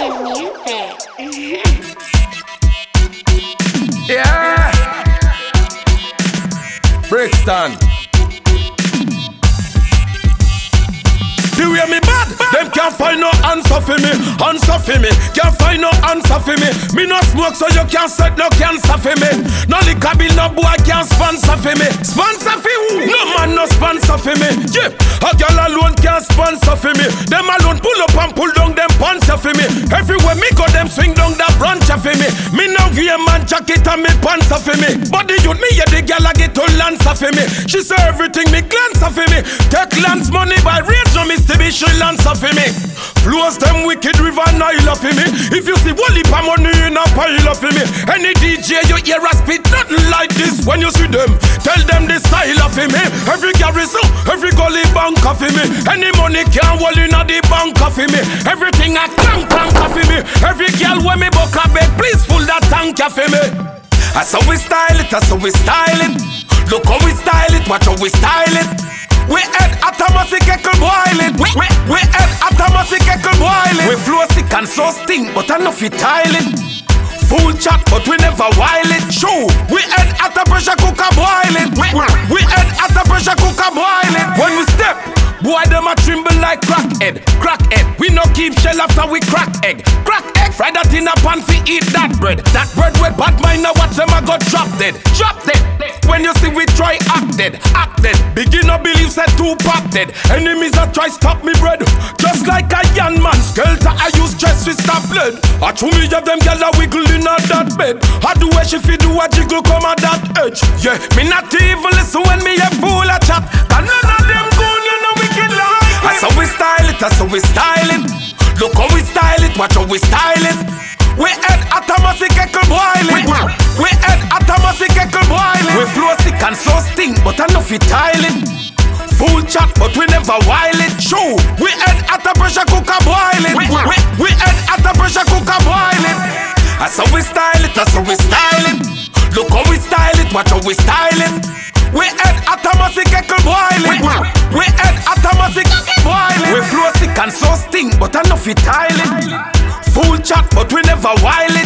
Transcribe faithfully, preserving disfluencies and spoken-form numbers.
good music. Yeah. Brixton. The way me bad, them can't find no answer for me. Answer for me, can't find no answer for me. Me no smoke so you can't set no cancer for me. No liquor bill, no boy can't sponsor for me. Sponsor for who? No man no sponsor for me. Yeah, a girl alone can't sponsor for me. Them alone pull up and pull down them pants for me. Everywhere me go, them swing down that branch for me. Me no wear man jacket and me pants for me. But the youth me yeah the girl I get to lance for me. She say everything me glance for me. Take lands money by range no me. To be Sri Lanka for me. Flows them wicked river Nile for me. If you see Wally pa money in a pile for me. Any D J you hear a spit nothing like this. When you see them, tell them the style of me. Every garrison, every gully bank for me. Any money can't hold in a the bank for me. Everything a clank clank for me. Every girl when me book a bed, please full that tank for me. That's how we style it, that's how we style it. Look how we style it, watch how we style it. We head at a massive kettle boiling. We, we, we head at a massive kettle boiling. We flow sick and so stink, but I know fit tiling. Full chat, but we never wild it. Show, we head at a pressure cooker boiling. We, we head at a pressure cooker boiling. When we step, boy them a tremble like crackhead. Crackhead, we no keep shell after we crack egg. Crack egg, fry that in a pan fi eat that bread. That bread with bad mind now watch them a go drop dead. Drop dead. When you see we try act dead, act dead. Beginner believe said two pack dead. Enemies a try stop me bread. Just like a young man skelter, I use stress to stop blood. I chew me of them gyal a wiggle in a that bed. I do what she fi do a jiggle come at that edge. Yeah, me not evil listen when me a fool a chat. Cause none of them goon you know wicked like. That's how we style it, that's how we style it. Look how we style it, watch how we style it. We head at a massive kettle boiling. We head at a massive kettle boiling. We flow sick and so stink, but I know fit tiling. Full chat, but we never wild it. Show, we head at a pressure cooker boiling. We, we head at a pressure cooker boiling. That's how we style it, that's how we style it. Look how we style it, watch how we style it. We head at a massive kettle boiling. We head at a massive kettle boiling. We flow sick and so stink, but I know fit tiling. Full chat, but we never wild it.